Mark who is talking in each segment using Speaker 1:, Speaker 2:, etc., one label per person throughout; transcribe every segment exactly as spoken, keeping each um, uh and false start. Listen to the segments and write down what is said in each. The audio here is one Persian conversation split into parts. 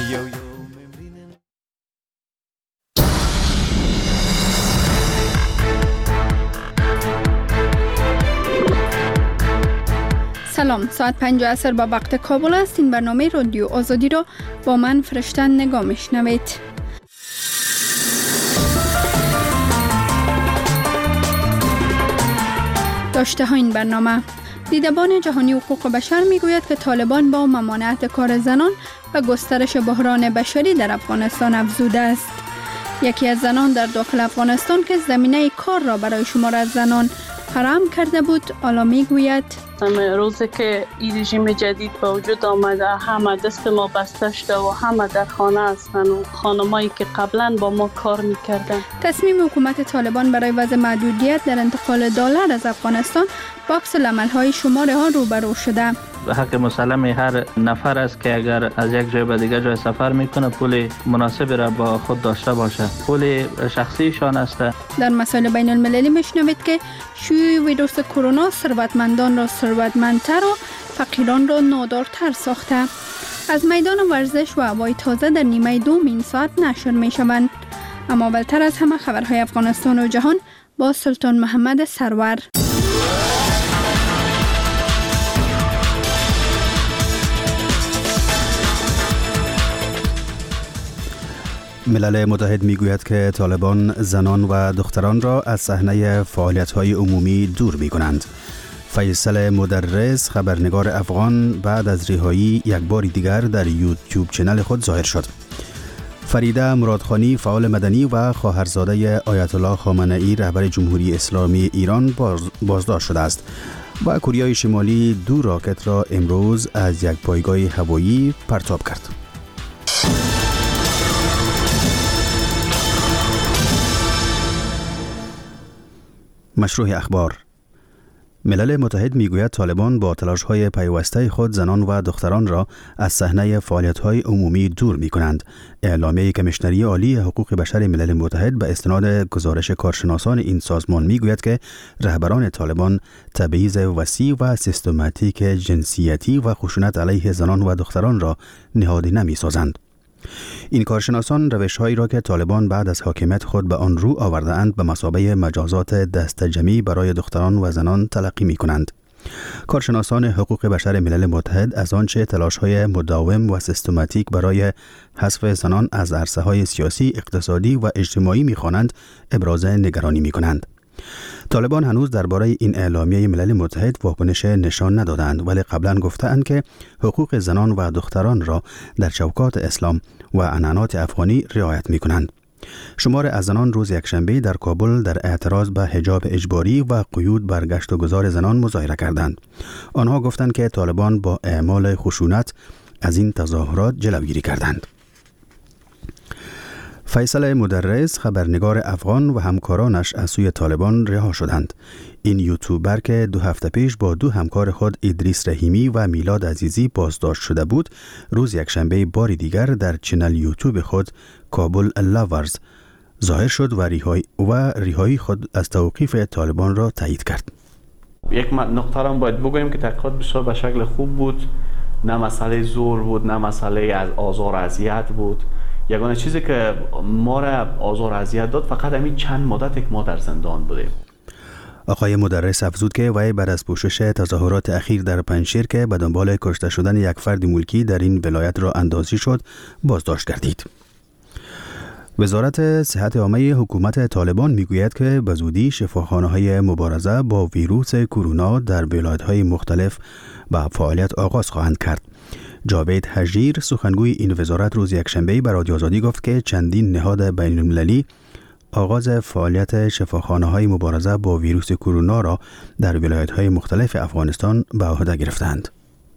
Speaker 1: سلام، ساعت پنج عصر با وقت کابل است. این برنامه رادیو آزادی را با من فرشتن نگاه میشنوید. داشته ها این برنامه: دیدبان جهانی حقوق بشر میگوید که طالبان با ممانعت کار زنان و گسترش بحران بشری در افغانستان افزوده است. یکی از زنان در داخل افغانستان که زمینه کار را برای شمار از زنان فراهم کرده بود، حالا میگوید
Speaker 2: روزی که این رژیم جدید به وجود آمده، همه دست ما بسته شده و همه در خانه هستند و خانمایی که قبلا با ما کار میکردن.
Speaker 1: تصمیم حکومت طالبان برای وضع محدودیت در انتقال دلار از افغانستان با عکس العمل‌های شمار آن روبرو شده.
Speaker 3: حق مسلم هر نفر است که اگر از یک جای به دیگر جای سفر میکنه پول مناسبی را با خود داشته باشه. پول شخصیشان است. در
Speaker 1: مسائل بین المللی میشنوید که شیوع ویروس کرونا ثروتمندان را ثروتمندتر و فقیران را نادارتر ساخته. از میدان ورزش و هوای تازه در نیمه دوم این ساعت نشر میشوند. اما اولتر از همه خبرهای افغانستان و جهان با سلطان محمد سرور.
Speaker 4: ملل متحد میگوید که طالبان زنان و دختران را از صحنه فعالیت‌های عمومی دور می‌کنند. فیصل مدرس، خبرنگار افغان، بعد از رهایی یک بار دیگر در یوتیوب چنل خود ظاهر شد. فریده مرادخانی، فعال مدنی و خواهرزاده آیت الله خامنه‌ای رهبر جمهوری اسلامی ایران باز بازداشت شده است و کره شمالی دو راکت را امروز از یک پایگاه هوایی پرتاب کرد. مشروع اخبار: ملل متحد میگوید طالبان با تلاش‌های پیوسته خود زنان و دختران را از صحنه فعالیت‌های عمومی دور می‌کنند. اعلامیه کمیشنری عالی حقوق بشر ملل متحد به استناد گزارش کارشناسان این سازمان میگوید که رهبران طالبان تبعیض وسیع و سیستماتیک جنسیتی و خشونت علیه زنان و دختران را نهادی نمی‌سازند. این کارشناسان روش‌هایی را که طالبان بعد از حاکمیت خود به آن رو آورده‌اند به مثابه مجازات دستجمعی برای دختران و زنان تلقی می‌کنند. کارشناسان حقوق بشر ملل متحد از آنچه تلاش‌های مداوم و سیستماتیک برای حذف زنان از عرصه‌های سیاسی، اقتصادی و اجتماعی می‌خوانند، ابراز نگرانی می‌کنند. طالبان هنوز درباره این اعلامیه ملل متحد واکنش نشان ندادند، ولی قبلا گفتند که حقوق زنان و دختران را در چوکات اسلام و عنعنات افغانی رعایت می‌کنند. شمار از زنان روز یکشنبه در کابل در اعتراض به حجاب اجباری و قیود بر گشت و گذار زنان مظاهره کردند. آنها گفتند که طالبان با اعمال خشونت از این تظاهرات جلوگیری کردند. فیصل مدرس، خبرنگار افغان و همکارانش از سوی طالبان رها شدند. این یوتیوبر که دو هفته پیش با دو همکار خود ادریس رحیمی و میلاد عزیزی بازداشت شده بود، روز یکشنبه بار دیگر در چنل یوتیوب خود کابل لاورز ظاهر شد و ریهای و ریهایی خود از توقیف طالبان را تایید کرد.
Speaker 5: یک نقطه را باید بگوییم که تحقیقات بسیار به شکل خوب بود، نه مسئله زور بود، نه مسئله از آزار و اذیت بود. یگانه چیزی که ما را آزار و اذیت داد فقط همین چند مدت که ما در زندان بودیم.
Speaker 4: آقای مدرس افزود که وی بعد از پوشش تظاهرات اخیر در پنجشیر که به دنبال کشته شدن یک فرد ملکی در این ولایت را اندازی شد، بازداشت گردید. وزارت صحت عامه حکومت طالبان میگوید که به زودی شفاخانه‌های مبارزه با ویروس کرونا در ولایت‌های مختلف به فعالیت آغاز خواهند کرد. جاوید حجیر، سخنگوی این وزارت، روز یکشنبه به رادیو آزادی گفت که چندین نهاد بین المللی آغاز فعالیت شفاخانه‌های مبارزه با ویروس کرونا را در ولایت‌های مختلف افغانستان به عهده گرفتند.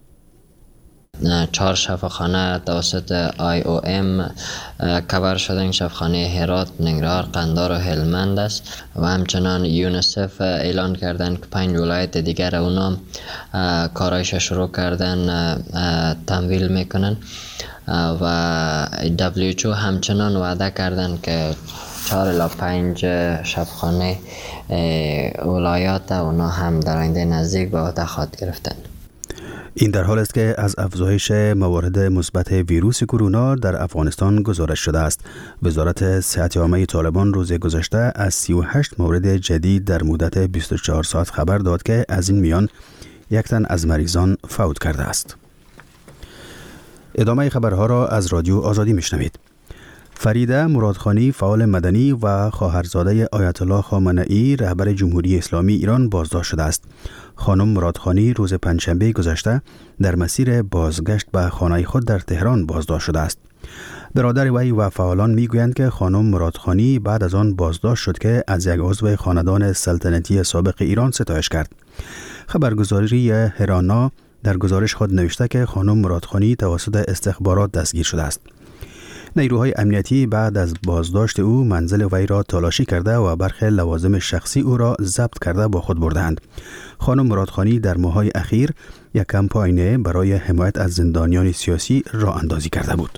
Speaker 6: چهار شفاخانه توسط آی او ام کاور شدن: شفاخانه هرات، ننگرهار، قندهار و هلمند است و همچنان یونیسف اعلان کردن که پنج ولایت دیگر اونا کارایش شروع کردن تمویل میکنن و دبلیو اچ او همچنان وعده کردن که چهار الی پنج شفاخانه ولایات اونا هم در آینده نزدیک به عهده خواهد گرفتن.
Speaker 4: این در حال است که از افزایش موارد مثبت ویروس کرونا در افغانستان گزارش شده است. وزارت صحت عامه طالبان روز گذشته از سی و هشت مورد جدید در مدت بیست و چهار ساعت خبر داد که از این میان یک تن از مریضان فوت کرده است. ادامه خبرها را از رادیو آزادی میشنوید. فریده مرادخانی فعال مدنی و خواهرزاده آیت الله خامنه‌ای رهبر جمهوری اسلامی ایران بازداشت شده است. خانم مرادخانی روز پنجشنبه گذشته در مسیر بازگشت به خانه خود در تهران بازداشت شده است. برادر وی و فعالان میگویند که خانم مرادخانی بعد از آن بازداشت شد که از یک عضو خاندان سلطنتی سابق ایران ستایش کرد. خبرگزاری هرانا در گزارش خود نوشته که خانم مرادخانی توسط استخبارات دستگیر شده است. نیروهای امنیتی بعد از بازداشت او منزل وی را تلاشی کرده و برخی لوازم شخصی او را ضبط کرده با خود بردند. خانم مرادخانی در ماه‌های اخیر یک کمپاین برای حمایت از زندانیان سیاسی راه اندازی کرده بود.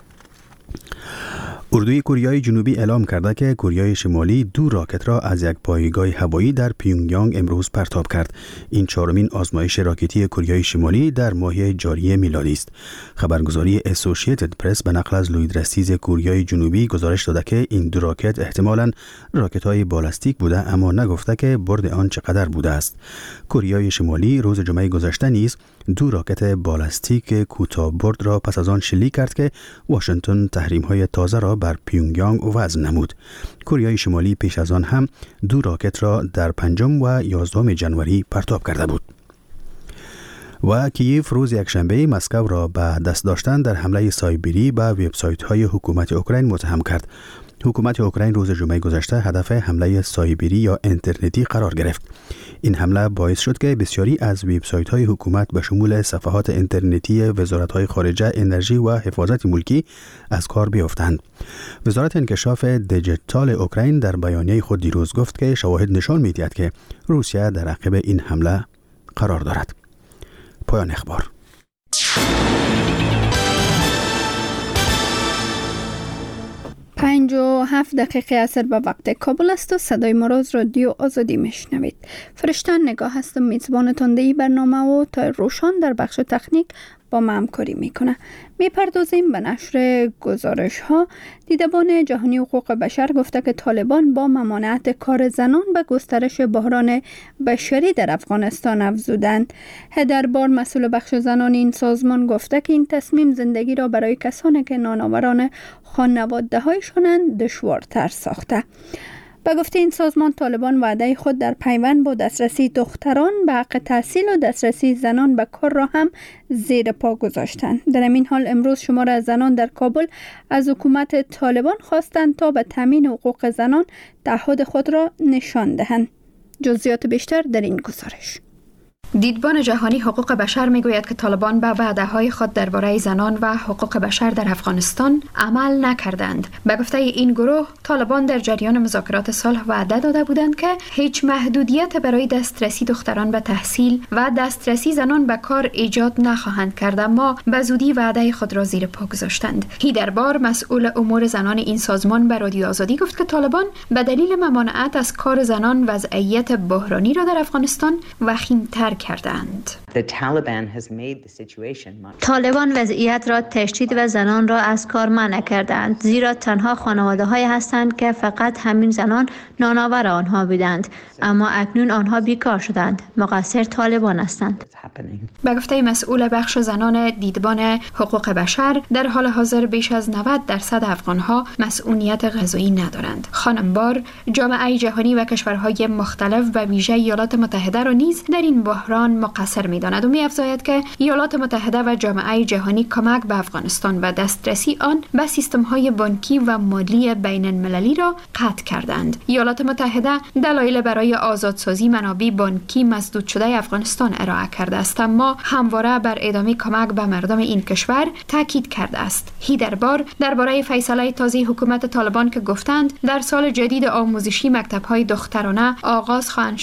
Speaker 4: اردوی کوریای جنوبی اعلام کرده که کوریای شمالی دو راکت را از یک پایگاه هوایی در پیونگیانگ امروز پرتاب کرد. این چهارمین آزمایش راکتی کوریای شمالی در ماه جاری میلادی است. خبرگزاری اسوسییتد پرس به نقل از لوید رستیز کوریای جنوبی گزارش داده که این دو راکت احتمالاً راکت‌های بالستیک بوده، اما نگفته که برد آن چقدر بوده است. کوریای شمالی روز جمعه گذشته نیز دو راکت بالستیک کوتاه برد را پس از آن شلیک کرد که واشنگتن تحریم‌های تازه را بر پیونگیانگ وضع نمود. کوریای شمالی پیش از آن هم دو راکت را در پنجم و یازدهم ژانویه پرتاب کرده بود. و کییف روز یکشنبه مسکو را به دست داشتن در حمله سایبری به وبسایت‌های حکومت اوکراین متهم کرد. حکومت اوکراین روز جمعه گذشته هدف حمله سایبری یا اینترنتی قرار گرفت. این حمله باعث شد که بسیاری از وبسایت‌های حکومت به شمول صفحات اینترنتی وزارت‌های خارجه، انرژی و حفاظت ملکی از کار بیفتند. وزارت انکشاف دیجیتال اوکراین در بیانیه خود دیروز گفت که شواهد نشان می‌دهد که روسیه در عقب این حمله قرار دارد. پایان اخبار.
Speaker 1: پنج و هفت دقیقه اثر به وقت کابل است و صدای ما را از رادیو آزادی میشنوید. فرشته نگاه هستم، میزبانتان دی برنامه و تا روشان در بخش تکنیک با ما همکاری میکنه. میپردازیم به نشر گزارش ها. دیدبان جهانی حقوق بشر گفته که طالبان با ممانعت کار زنان به گسترش بحران بشری در افغانستان افزودند. هدربار مسئول بخش زنان این سازمان گفته که این تصمیم زندگی را برای کسانی که نانآوران خانواده هایشانند دشوارتر ساخته. به گفته این سازمان، طالبان وعده خود در پیوند با دسترسی دختران به حق تحصیل و دسترسی زنان به کار را هم زیر پا گذاشتند. در این حال امروز شمار از زنان در کابل از حکومت طالبان خواستند تا به تامین حقوق زنان تعهد خود را نشان دهند. جزئیات بیشتر در این گزارش.
Speaker 7: دیدبان جهانی حقوق بشر میگوید که طالبان به وعده‌های خود درباره زنان و حقوق بشر در افغانستان عمل نکردند. به گفته این گروه، طالبان در جریان مذاکرات صلح وعده داده بودند که هیچ محدودیت برای دسترسی دختران به تحصیل و دسترسی زنان به کار ایجاد نخواهند کرد، اما به زودی وعده خود را زیر پا گذاشتند. هیدربار مسئول امور زنان این سازمان به رادیو آزادی گفت که طالبان به دلیل ممانعت از کار زنان وضعیت بحرانی را در افغانستان وخیم‌تر کردند.
Speaker 8: طالبان وضعیت را تشدید و زنان را از کار منع کردند، زیرا تنها خانواده های هستند که فقط همین زنان نانآور آنها بودند، اما اکنون آنها بیکار شدند. مقصر طالبان هستند.
Speaker 7: به گفته مسئول بخش زنان دیدبان حقوق بشر، در حال حاضر بیش از نود درصد افغانها مسئولیت غذایی ندارند. خانم بار جامعه جهانی و کشورهای مختلف و ویژه ایالات متحده را نیز در این بحران مقصر می‌داند و می‌افزاید که ایالات متحده و جامعه جهانی کمک به افغانستان و دسترسی آن به سیستم‌های بانکی و مالی بین‌المللی را قطع کردند. ایالات متحده دلایل برای آزادسازی منابع بانکی مسدود شده افغانستان ارائه کرده است، اما همواره بر ادامه کمک به مردم این کشور تاکید کرده است. هیدربار درباره فیصله تازه حکومت طالبان که گفتند در سال جدید آموزشی مکتب‌های دخترانه آغاز خواهند شد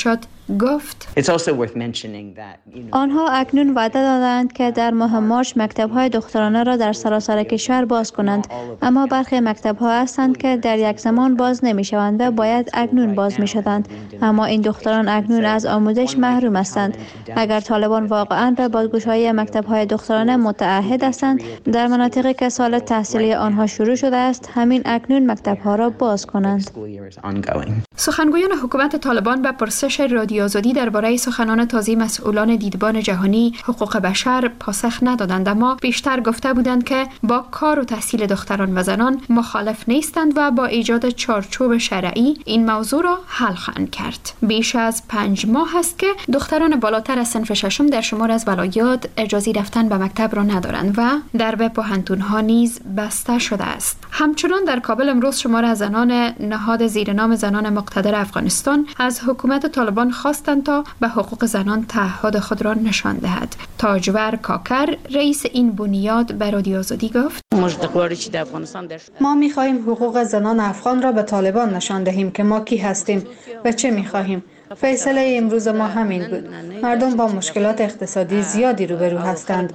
Speaker 7: گفت
Speaker 8: آنها اکنون وعده دادند که در ماه مارچ مکتب‌های دخترانه را در سراسر کشور باز کنند، اما برخی مکتب‌ها هستند که در یک زمان باز نمی‌شوند و باید اکنون باز می‌شدند، اما این دختران اکنون از آموزش محروم هستند. اگر طالبان واقعاً به بازگشایی مکتب‌های دخترانه متعهد هستند، در مناطقی که سال تحصیلی آنها شروع شده است، همین اکنون مکتب‌ها را باز کنند.
Speaker 7: سخنگویان حکومت طالبان به پرسش رادیو آزادی درباره سخنان تازه مسئولان دیدبان جهانی حقوق بشر پاسخ ندادند، اما بیشتر گفته بودند که با کار و تحصیل دختران و زنان مخالف نیستند و با ایجاد چارچوب شرعی این موضوع را حل خواهند کرد. بیش از پنج ماه است که دختران بالاتر از صنف ششم در شمار از ولایات اجازه رفتن به مکتب را ندارند و درب پوهنتون‌ها نیز بسته شده است. همچنان در کابل امروز شمار از زنان نهاد زیر نام زنان مقتدر افغانستان از حکومت طالبان خواستند تا به حقوق زنان تعهد خود را نشان دهد. تاجور کاکر رئیس این بنیاد به رادیو آزادی گفت:
Speaker 9: ما می‌خواهیم حقوق زنان افغان را به طالبان نشان دهیم که ما کی هستیم و چه می‌خواهیم. فیصله امروز ما همین بود. مردم با مشکلات اقتصادی زیادی روبرو هستند.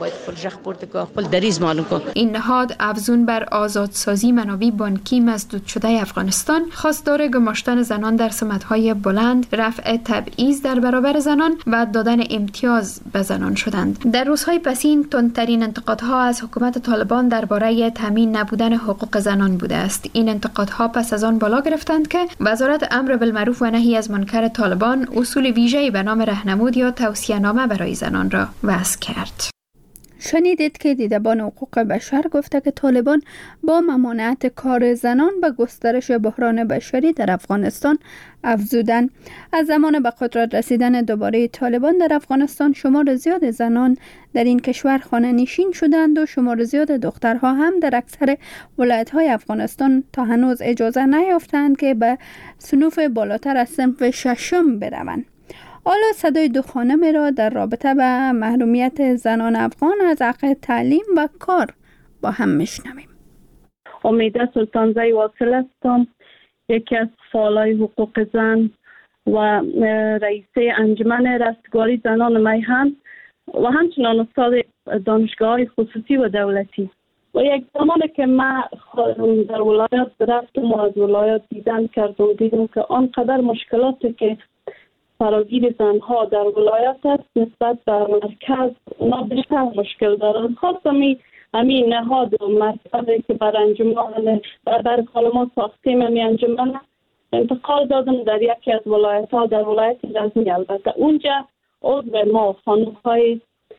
Speaker 7: این نهاد افزون بر آزادسازی منابع بانکی مسدود شده افغانستان، خواستار گماشتن زنان در سمت‌های بلند، رفع تبعیض در برابر زنان و دادن امتیاز به زنان شدند. در روزهای پسین تندترین انتقادها از حکومت طالبان درباره تامین نبودن حقوق زنان بوده است. این انتقادها پس از آن بالا گرفتند که وزارت امر بالمعروف و نهی از منکر طالبان اصول ویژه‌ای به نام راهنمود یا توصیه‌نامه برای زنان را وضع کرد.
Speaker 1: شنیدید که دیدبان حقوق بشر گفته که طالبان با ممانعت کار زنان به گسترش بحران بشری در افغانستان افزودند. از زمان به قدرت رسیدن دوباره طالبان در افغانستان شمار زیاد زنان در این کشور خانه نشین شدند و شمار زیاد دخترها هم در اکثر ولایت‌های افغانستان تا هنوز اجازه نیافتند که به صنوف بالاتر از صنف ششم بروند. حالا صدای دو خانم را در رابطه با محرومیت زنان افغان از حق تعلیم و کار با هم میشنویم.
Speaker 2: امیده سلطانزی واصل هستم، یکی از فعالای حقوق زن و رئیسه انجمن رستگاری زنان میهن و همچنان استاد دانشگاه خصوصی و دولتی. و یک زمانی که من در ولایت رفتم و از ولایت دیدن کردم، دیدم که آنقدر مشکلاتی که فراگیر زنها در ولایت است نسبت به مرکز اونا بیشتر مشکل دارند. خواستم همین نهاد و مرکزی که بر انجمن بر کلمات ساختیم همی انجمن انتقال دادم در یکی از ولایت ها، در ولایت غزنی. البته اونجا عضو ما خانم های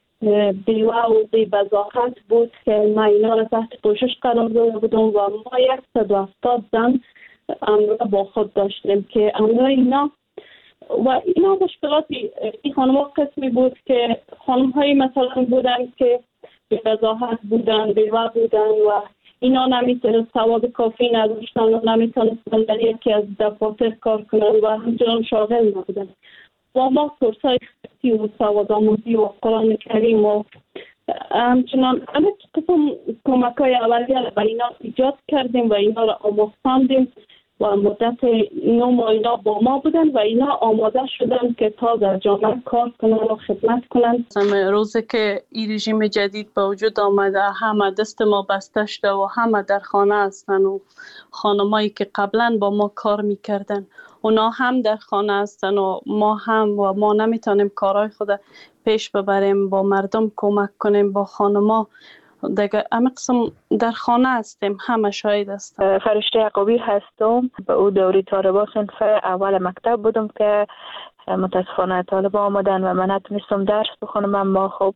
Speaker 2: بیوه و بی بزاحت بود که ما اینا را تحت پوشش قرار داده بودم و ما صد و هفتاد زن امرا با خود داشتیم که امرا اینا و اینا مشکلاتی این خانم ها قسمی بود که خانم هایی مثلا بودن که به وضاحت بودن، بیوه بودن و اینا نمیتونست سواد کافی نداشتن و نمیتونستن در یکی از دفاتر کار کنن و همچنان شاغل نبودن. و ما کورسای اختصاصی و سواد آموزی و قرآن کریم و همچنان همه قسم کمک های اولیه و اینا ایجاد کردیم و اینا را آموزاندیم و مدت نه ماه اینا با ما بودن و اینا آماده شدن که تا در جامعه کار کنن و خدمت کنن. روزی که این رژیم جدید به وجود آمده همه دست ما بسته شده و همه در خانه هستن و خانمایی که قبلا با ما کار میکردن اونا هم در خانه هستن و ما هم و ما نمیتونیم کارهای خود پیش ببریم، با مردم کمک کنیم، با خانما دیگه همه قسم در خانه هستیم، همه شاهد هستم.
Speaker 10: فرشته عقابی هستم. به او دوری طالبا صنف اول مکتب بودم که متاسفانه طالبا آمدن و من نتونستم درس بخونم. اما خب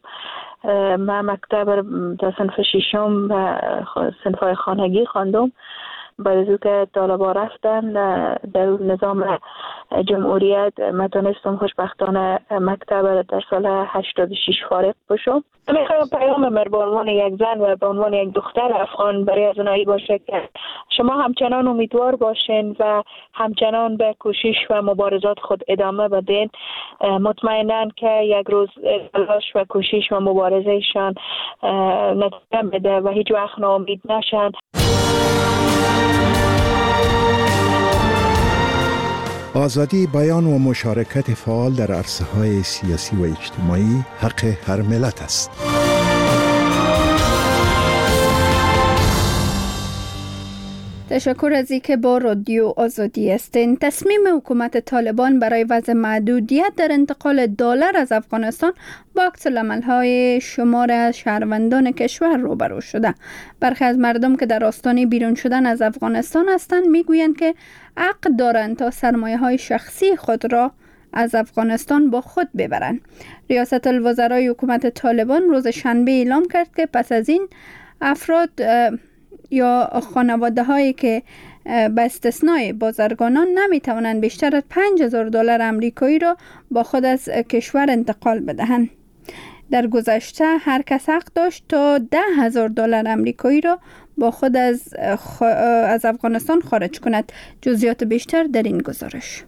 Speaker 10: من مکتب تا صنف ششم و صنف‌های خانگی خواندم. بعد از که طالبا رفتن در نظام جمهوریت من تونستم خوشبختانه مکتب در سال هشتاد و شش فارغ بشم. میخوایم پیام من به عنوان یک زن و به عنوان یک دختر افغان برای از اونایی باشه که شما همچنان امیدوار باشین و همچنان به کوشش و مبارزات خود ادامه بدین. مطمئناً که یک روز تلاش و کوشش و مبارزهشان نتیجه بده و هیچ وقت ناامید نشن.
Speaker 11: آزادی بیان و مشارکت فعال در عرصه‌های سیاسی و اجتماعی حق هر ملت است.
Speaker 1: تشکر از اینکه با رادیو آزادی هستین. تصمیم حکومت طالبان برای وضع محدودیت در انتقال دلار از افغانستان با عکس العمل‌های شمار از شهروندان کشور روبرو شده. برخی از مردم که در آستانه بیرون شدن از افغانستان هستند میگویند که حق دارند تا سرمایه‌های شخصی خود را از افغانستان با خود ببرند. ریاست الوزرای حکومت طالبان روز شنبه اعلام کرد که پس از این افراد یا خانواده هایی که به استثنای بازرگانان نمی توانند بیشتر از پنج هزار دلار آمریکایی را با خود از کشور انتقال بدهند. در گذشته هر کس حق داشت تا ده هزار دلار آمریکایی را با خود از, خ... از افغانستان خارج کند. جزئیات بیشتر در این گزارش.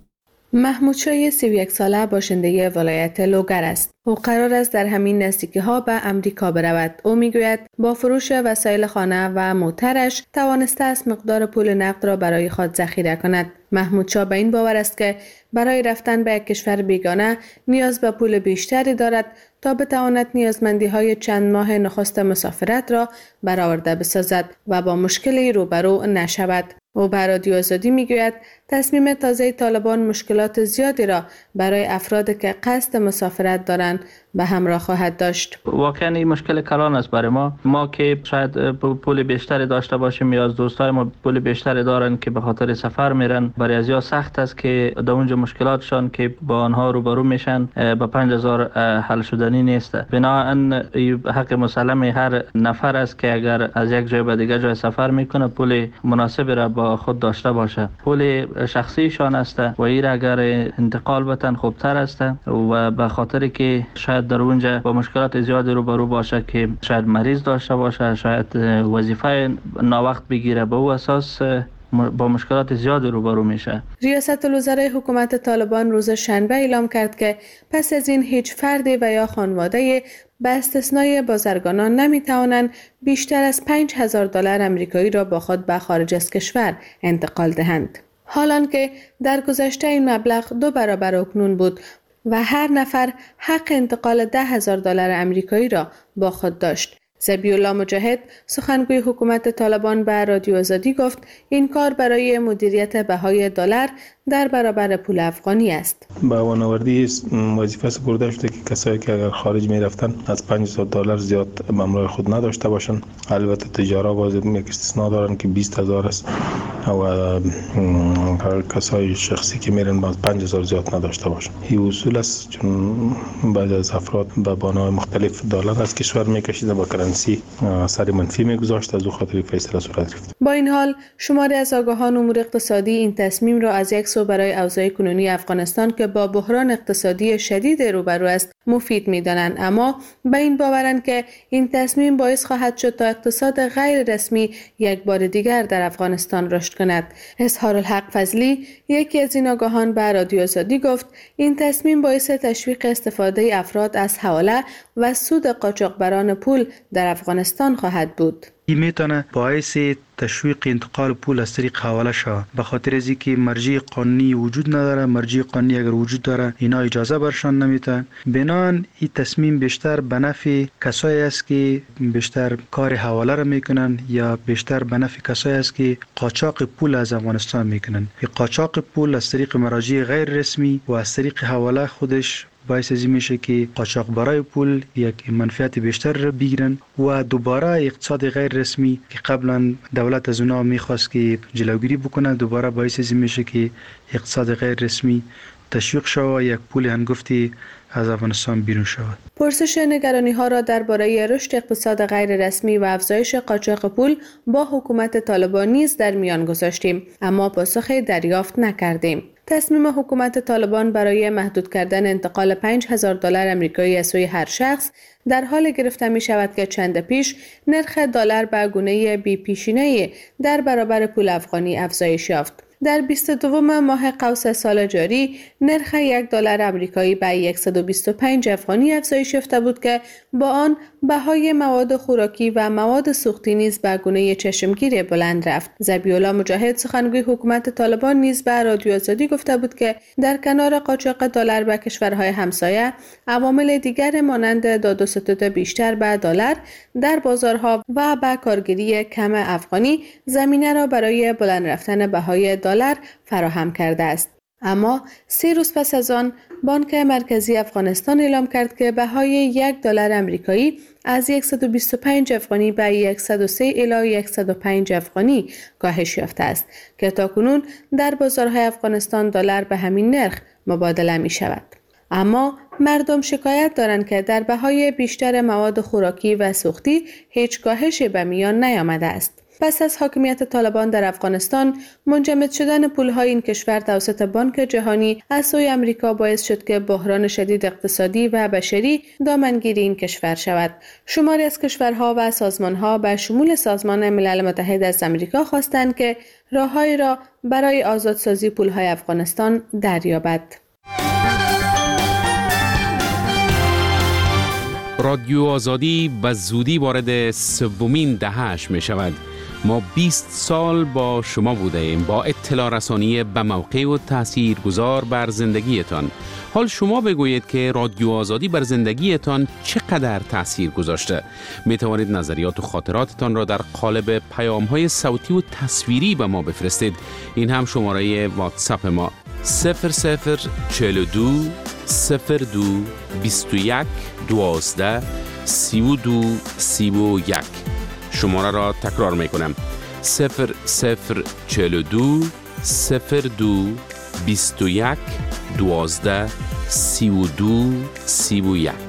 Speaker 12: محمود شای سی و یک ساله باشنده ولایت لوگر است. او قرار است در همین نزدیکی ها به امریکا برود. او میگوید با فروش وسایل خانه و موترش توانسته است مقدار پول نقد را برای خود ذخیره کند. محمود شاه به این باور است که برای رفتن به یک کشور بیگانه نیاز به پول بیشتری دارد تا بتواند نیازمندی های چند ماه نخست مسافرت را برآورده بسازد و با مشکلی روبرو نشود. او به رادیو آزادی میگوید تصمیم تازه طالبان مشکلات زیادی را برای افرادی که قصد مسافرت دارند به همراه خواهد داشت.
Speaker 3: واقعا این مشکل کلان است برای ما. ما که شاید پول بیشتری داشته باشیم یا از دوستای ما پول بیشتری دارن که به خاطر سفر میرن، برای ازیا سخت است که در اونجا مشکلاتشان که با آنها روبرو میشن با پنج هزار حل شدنی نیست. بنابراین حق مسلم هر نفر است که اگر از یک جای به دیگر جای سفر میکنه پول مناسبی را با خود داشته باشه. پول شخصیشان است و این اگر انتقال بتن خوبتر است و به خاطر که شاید در اونجا با مشکلات زیادی روبرو باشه که شاید مریض داشته باشه، شاید وظیفه ناوقت بگیره، به او اساس با مشکلات زیادی روبرو میشه.
Speaker 12: ریاست الوزرای حکومت طالبان روز شنبه اعلام کرد که پس از این هیچ فردی و یا خانواده به استثنای بازرگانان نمیتوانند بیشتر از پنج هزار دلار آمریکایی را با خود به خارج از کشور انتقال دهند. حالان که در گذشته این مبلغ دو برابر اکنون بود و هر نفر حق انتقال ده هزار دلار آمریکایی را با خود داشت. ذبیح الله مجاهد سخنگوی حکومت طالبان به رادیو آزادی گفت این کار برای مدیریت بهای دلار در برابر پول افغانی است.
Speaker 13: با وانوردی وظیفه سپرده شده که کسایی که اگر خارج می رفتن از پنج هزار دلار زیاد به همراه خود نداشته باشند. البته تجارا باز یک استثناء دارن که بیست هزار است و هر کسای شخصی که میرن باز پنج هزار زیاد نداشته باشند. این اصول است چون بعضی از افراد به بانای مختلف دلار از کشور میکشیدن با کرنسی سر منفی میگذاشت، از او خاطر فیصله صورت گرفت.
Speaker 12: با این حال شماری از آگاهان امور اقتصادی این تصمیم را از یک سو برای اوضاع کنونی افغانستان که با بحران اقتصادی شدید روبرو است مفید می‌دانند، اما به این باورند که این تصمیم باعث خواهد شد تا اقتصاد غیر رسمی یک بار دیگر در افغانستان رشد کند. اظهار الحق فضلی یکی از این آگاهان به رادیو آزادی گفت این تصمیم باعث تشویق استفاده افراد از حواله و سود قاچاقبران پول در افغانستان خواهد بود.
Speaker 14: این میتونه باعث تشویق انتقال پول از طریق حواله شود، به خاطر از اینکه مرجع قانونی وجود نداره. مرجع قانونی اگر وجود داره اینا اجازه برشان نمیتن. بنان این تصمیم بیشتر به نفع کسایی است که بیشتر کار حواله را میکنن یا بیشتر به نفع کسایی است که قاچاق پول از افغانستان میکنن. این قاچاق پول از طریق مراجع غیر رسمی و از طریق حواله خودش باعث از این میشه که قاچاقبرای پول یک منفعت بیشتر را بگیرن و دوباره اقتصاد غیر رسمی که قبلا دولت از اونها میخواست که جلوگیری بکنه دوباره باعث از این میشه که اقتصاد غیر رسمی تشویق شود و یک پول هنگفتی از افغانستان بیرون شود.
Speaker 12: پرسش نگرانی ها را درباره رشد اقتصاد غیر رسمی و افزایش قاچاق پول با حکومت طالبان نیز در میان گذاشتیم، اما پاسخی دریافت نکردیم. تصمیم حکومت طالبان برای محدود کردن انتقال پنج هزار دلار آمریکایی از سوی هر شخص در حال گرفته می شود که چند پیش نرخ دلار به گونه بی پیشینه در برابر پول افغانی افزایش یافت. در بیست و دوم ماه قوس سال جاری نرخ یک دلار آمریکایی به صد و بیست و پنج افغانی افزایش یافته بود که با آن بهای مواد خوراکی و مواد سوختی نیز به گونه چشمگیر بلند رفت. ذبیح‌الله مجاهد سخنگوی حکومت طالبان نیز به رادیو آزادی گفته بود که در کنار قاچاق دلار به کشورهای همسایه، عوامل دیگر مانند داد و ستد بیشتر به دلار در بازارها و به کارگیری کم افغانی زمینه را برای بلند رفتن بهای دلار فراهم کرده است. اما سه روز پس از آن بانک مرکزی افغانستان اعلام کرد که بهای یک دلار آمریکایی از صد و بیست و پنج افغانی به صد و سه الی صد و پنج افغانی کاهش یافته است که تاکنون در بازارهای افغانستان دلار به همین نرخ مبادله می شود. اما مردم شکایت دارند که در بهای بیشتر مواد خوراکی و سوختی هیچ کاهشی به میان نیامده است. پس از حاکمیت طالبان در افغانستان، منجمد شدن پولهای این کشور توسط بانک جهانی از سوی آمریکا باعث شد که بحران شدید اقتصادی و بشری دامنگیر این کشور شود. شماری از کشورها و سازمانها به شمول سازمان ملل متحد از آمریکا خواستند که راههایی را برای آزادسازی پولهای افغانستان دریابد.
Speaker 15: رادیو آزادی به زودی وارد سومین دهه‌اش می شود. ما بیست سال با شما بوده ایم، با اطلاع رسانی به موقع و تأثیر گذار بر زندگیتان. حال شما بگویید که رادیو آزادی بر زندگیتان چقدر تأثیر گذاشته. می توانید نظریات و خاطراتتان را در قالب پیام‌های صوتی و تصویری به ما بفرستید. این هم شماره واتساپ ما صفر صفر چهل و دو صفر دو بیست و یک دوازده سی و دو سی و یک. شماره را تکرار می کنم صفر صفر چهل و دو صفر دو بیست و یک دوازده سی و دو سی و یک.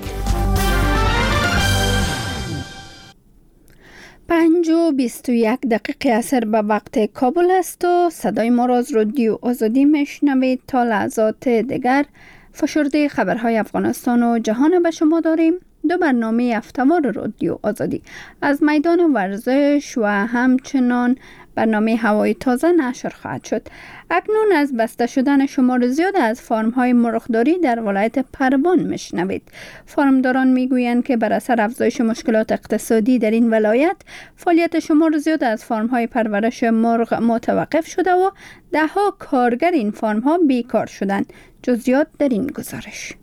Speaker 1: پنج و بیست و یک دقیقه اثر به وقت کابل است و صدای ما را از رادیو آزادی میشنوید. تا لحظات دیگر فشرده خبرهای افغانستان و جهان به شما داریم. دو برنامه هفته‌وار رادیو آزادی از میدان ورزش و همچنان برنامه هوای تازه نشر خواهد شد. اکنون از بسته شدن شمار زیاد از فارم‌های مرغداری در ولایت پروان میشنوید. فارمداران میگویند که بر اثر افزایش مشکلات اقتصادی در این ولایت، فعالیت شمار زیاد از فارم‌های پرورش مرغ متوقف شده و ده‌ها کارگر این فارم‌ها بیکار شدند. جزئیات در این گزارش.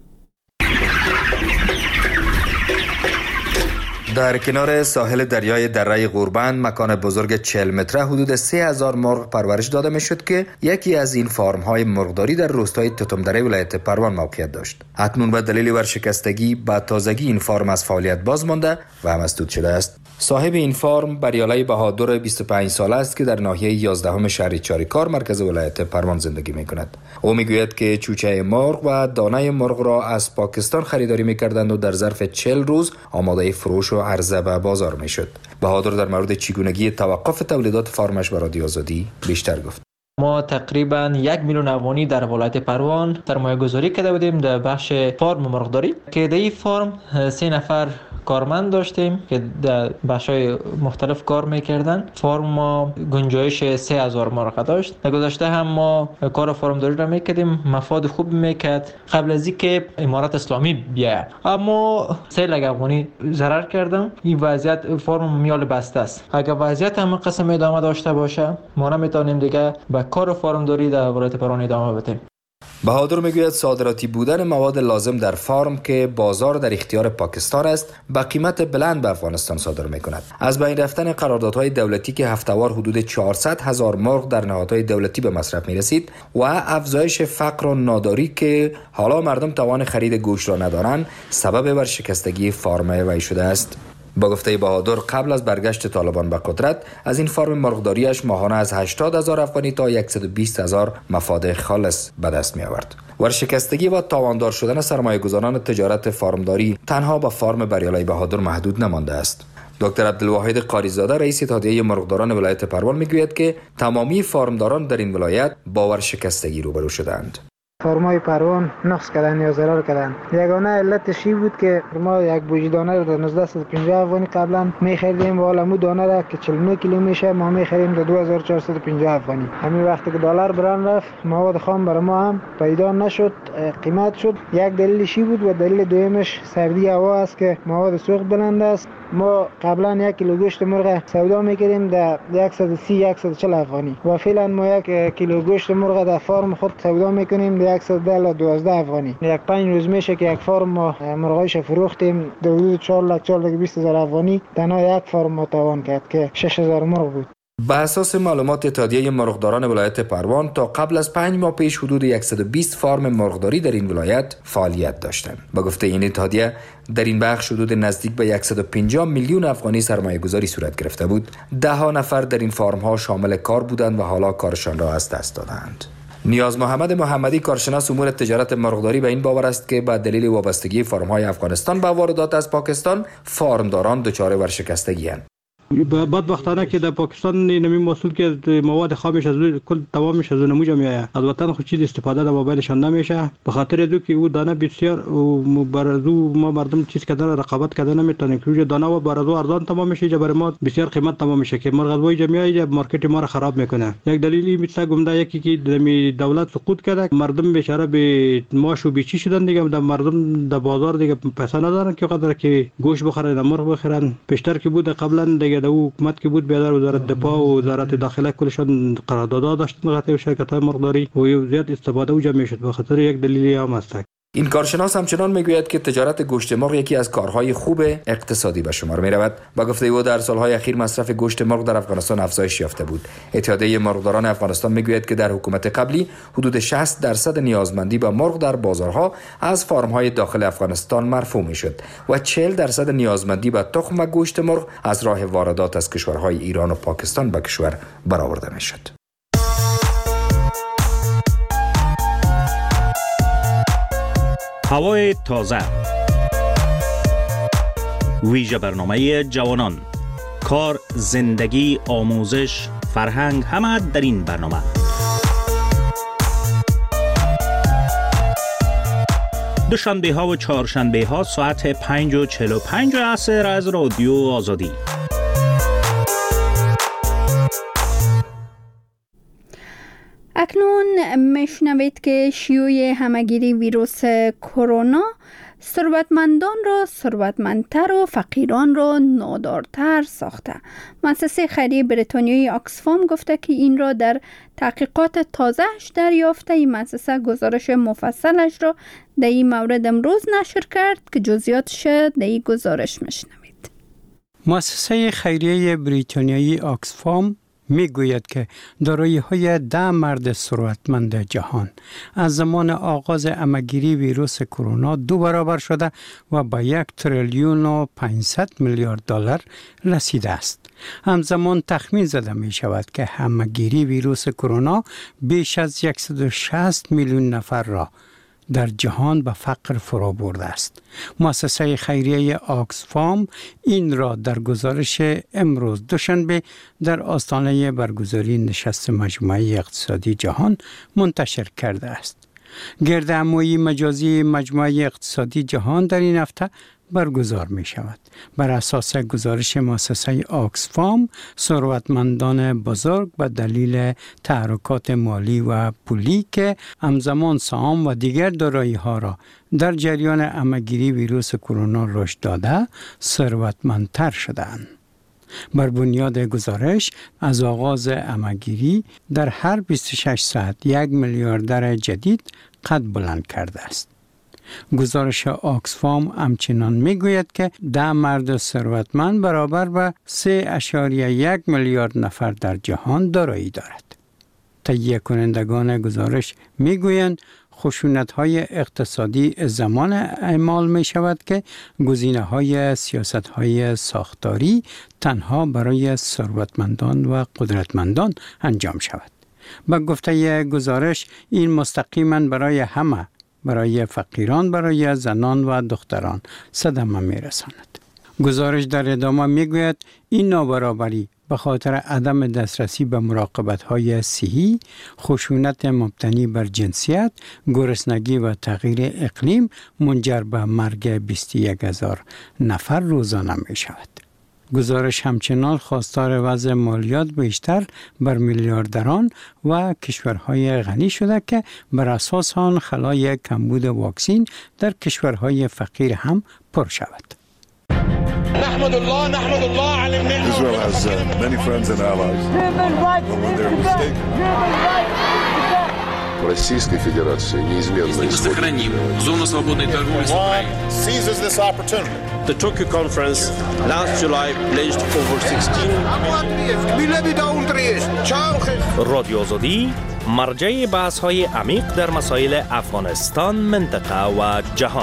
Speaker 16: در کنار ساحل دریای دره غوربند مکان بزرگ چهل متره حدود سه هزار مرغ پرورش داده می شد که یکی از این فارم های مرغداری در روستای تتمدره ولایت پروان موقعیت داشت. اکنون به دلیل ورشکستگی به تازگی این فارم از فعالیت باز مانده و مسدود شده است. صاحب این فارم بریالای بهادر بیست و پنج ساله است که در ناحیه یازدهم شهر چاریکار مرکز ولایت پروان زندگی می کند. او می گوید که چوچه مرغ و دانه مرغ را از پاکستان خریداری می کردند و در ظرف چهل روز آماده فروش و عرضه به بازار می شد. بهادر در مورد چگونگی توقف تولیدات فارمش به رادیو آزادی بیشتر گفت.
Speaker 3: ما تقریبا یک میلیون افغانی در ولایت پروان سرمایه گذاری کرده بودیم در بخش فارم مرغداری که در این فارم سه نفر کارمند داشتیم که در بخش‌های مختلف کار میکردن. فارم ما گنجایش سه هزار مرغ داشت. در گذشته هم ما کار فارمداری را میکردیم، مفاد خوب میکرد قبل از اینکه امارت اسلامی بیاید. اما سه لک افغانی ضرر کردم. این وضعیت فارم میال بسته است. اگر وضعیت هم قسم ادامه داشته باشه ما نمیتونیم دیگه به کار فارمداری در ولایت پروان ادامه بدیم.
Speaker 16: بهادر میگوید صادراتی بودن مواد لازم در فارم که بازار در اختیار پاکستان است با قیمت بلند به افغانستان صادر میکند. از بین رفتن قراردادهای دولتی که هفته‌وار حدود چهارصد هزار مرغ در نهادهای دولتی به مصرف میرسید و افزایش فقر و ناداری که حالا مردم توان خرید گوشت را ندارند سبب ورشکستگی فارم وی شده است. با گفته بهادر قبل از برگشت طالبان به قدرت از این فارم مرغداریش ماهانه از هشتاد هزار افغانی تا صد و بیست هزار مفاد خالص به دست می آورد. ورشکستگی و تاواندار شدن سرمایه‌گذاران تجارت فارمداری تنها به فارم بریالای بهادر محدود نمانده است. دکتر عبدالواحد قاریزاده رئیس اتحادیه مرغداران ولایت پروان میگوید که تمامی فارمداران در این ولایت با ورشکستگی روبرو شدند.
Speaker 17: فرمای پروان نقص کردن یا ضرر کردن. یگانه علتش این بود که ما یک بوجی دانه رو در نوزده صد و پنجاه افغانی قبلا می‌خریدیم و حالا مو دانه را که چهل و نه کیلو میشه ما می‌خریم در دو هزار و چهارصد و پنجاه افغانی. همین وقتی که دلار بران رفت مواد خام برای ما هم پیدا نشد، قیمت شد. یک دلیلش این بود و دلیل دومش سردی هوا است که مواد سوخت بلند است. ما قبلا یک کیلو گوشت مرغ سودا می‌کردیم در صد و سی صد و چهل افغانی و فعلا ما یک کیلو گوشت مرغ در فارم خود سودا می‌کنیم در صد و ده تا دوازده افغانی. یک پنج روز میشه که یک فارم ما مرغایش فروختیم در حدود چهار لک چهار لک بیست هزار افغانی. تنها یک فارم ما توان کرد که شش هزار مرغ بود.
Speaker 16: به اساس معلومات اتحادیه مرغداران ولایت پروان تا قبل از پنج ماه پیش حدود صد و بیست فارم مرغداری در این ولایت فعالیت داشتند. با گفته این اتحادیه در این بخش حدود نزدیک به صد و پنجاه میلیون افغانی سرمایه گذاری صورت گرفته بود. ده ها نفر در این فارم ها شامل کار بودند و حالا کارشان را از دست دادند. نیاز محمد محمدی کارشناس امور تجارت مرغداری به این باور است که با دلیل وابستگی فارم‌های افغانستان به واردات از پاکستان فارمداران دچار ورشکستگی اند.
Speaker 18: بدبختانه که در پاکستان نمی محصول که مواد خامش از کل تمامش از نموجه میآید. از وطن خود چیز استفاده در موبایلشان نمیشه به خاطر دو که او دانه بسیار و برازو ما مردم چیز کردن رقابت کردن نمیتونه که دانه و برازو ارزان تمام میشه برای ما بسیار قیمت تمام میشه که مرغ جمعی مارکت ما را خراب میکنه. یک دلیلی مثل گمده یکی که دولت سقوط کرده مردم بیچاره به ماش و بیچی شدن دیگه در مردم در بازار دیگه پیسه ندارن که قدر که گوشت بخرن مرغ بخرن. بیشتر که بود قبلا دیگه در حکومت که بود بیادر وزارت دفاع و وزارت داخله کلشان قرارداد داشتن قطع شرکت‌های مرغداری و زیاد استفاده و جمع شد به خاطر یک دلیلی هم است.
Speaker 16: این کارشناس همچنان میگوید که تجارت گوشت مرغ یکی از کارهای خوب اقتصادی به شمار میرود. با گفته او در سالهای اخیر مصرف گوشت مرغ در افغانستان افزایش یافته بود. اتحادیه مرغداران افغانستان میگوید که در حکومت قبلی حدود شصت درصد نیازمندی به مرغ در بازارها از فارم‌های داخل افغانستان مرفوع میشد و چهل درصد نیازمندی به تخم و گوشت مرغ از راه واردات از کشورهای ایران و پاکستان به کشور برآورده میشد.
Speaker 19: هوای تازه، ویژه برنامه جوانان، کار، زندگی، آموزش، فرهنگ همه در این برنامه. دوشنبه ها و چهارشنبه ها ساعت پنج و چهل و پنج عصر از رادیو آزادی.
Speaker 1: اکنون میشنوید که شیوع همهگیری ویروس کرونا ثروتمندان را ثروتمندتر و فقیران را نادارتر ساخته. مؤسسه خیریه بریتانیایی آکسفام گفته که این را در تحقیقات تازه‌اش دریافته. این مؤسسه گزارش مفصلش را در این مورد امروز نشر کرد که جزئیاتش در این گزارش میشنوید.
Speaker 20: مؤسسه خیریه بریتانیایی آکسفام میگوید که دارایی‌های ده مرد ثروتمند جهان از زمان آغاز همهگیری ویروس کرونا دو برابر شده و به یک تریلیون و پانصد میلیارد دلار رسیده است. همزمان تخمین زده می شود که همهگیری ویروس کرونا بیش از صد و شصت میلیون نفر را در جهان به فقر فرا برده است. مؤسسه خیریه آکسفام این را در گزارش امروز دوشنبه در آستانه برگزاری نشست مجمع اقتصادی جهان منتشر کرده است. گردهمایی مجازی مجمع اقتصادی جهان در این هفته برگزار می شود. بر اساس گزارش مؤسسه آکسفام، ثروتمندان بزرگ به دلیل تحرکات مالی و پولی که همزمان سهام و دیگر دارایی ها را در جریان همهگیری ویروس کرونا رشد داده، ثروتمندتر شدند. بر بنیاد گزارش از آغاز همهگیری در هر بیست و شش ساعت یک میلیاردر جدید قد بلند کرده است. گزارش آکسفام همچنان میگوید که ده مرد ثروتمند برابر به سه اشاریه یک میلیارد نفر در جهان دارایی دارد. تهیه کنندگان گزارش میگویند خشونت‌های اقتصادی زمان اعمال می شود که گزینه‌های سیاست‌های ساختاری تنها برای ثروتمندان و قدرتمندان انجام شود. با گفته گزارش این مستقیما برای همه، برای فقیران، برای زنان و دختران صدمه می رساند. گزارش در ادامه می گوید این نابرابری به خاطر عدم دسترسی به مراقبت‌های صحی، خشونت مبتنی بر جنسیت، گرسنگی و تغییر اقلیم منجر به مرگ بیست و یک هزار نفر روزانه می شود. گزارش همچنان خواستار وضع مالیات بیشتر بر میلیاردران و کشورهای غنی شده که بر اساس آن خلای کمبود واکسین در کشورهای فقیر هم پر شود.
Speaker 21: نحمد الله نحمد الله على النعمة. Israel has uh, many friends and allies.
Speaker 22: Российской Федерации неизменно
Speaker 23: сохраним зону свободной торговли с Украиной.
Speaker 21: Seizes this opportunity. The Tokyo conference last July pledged over sixteen.
Speaker 19: رادیو آزادی مرجع بحث‌های عمیق در مسائل افغانستان، منطقه و جهان.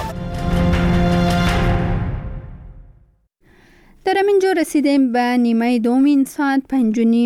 Speaker 1: در همینجا رسیدیم به نیمه دومین ساعت پنج و نیم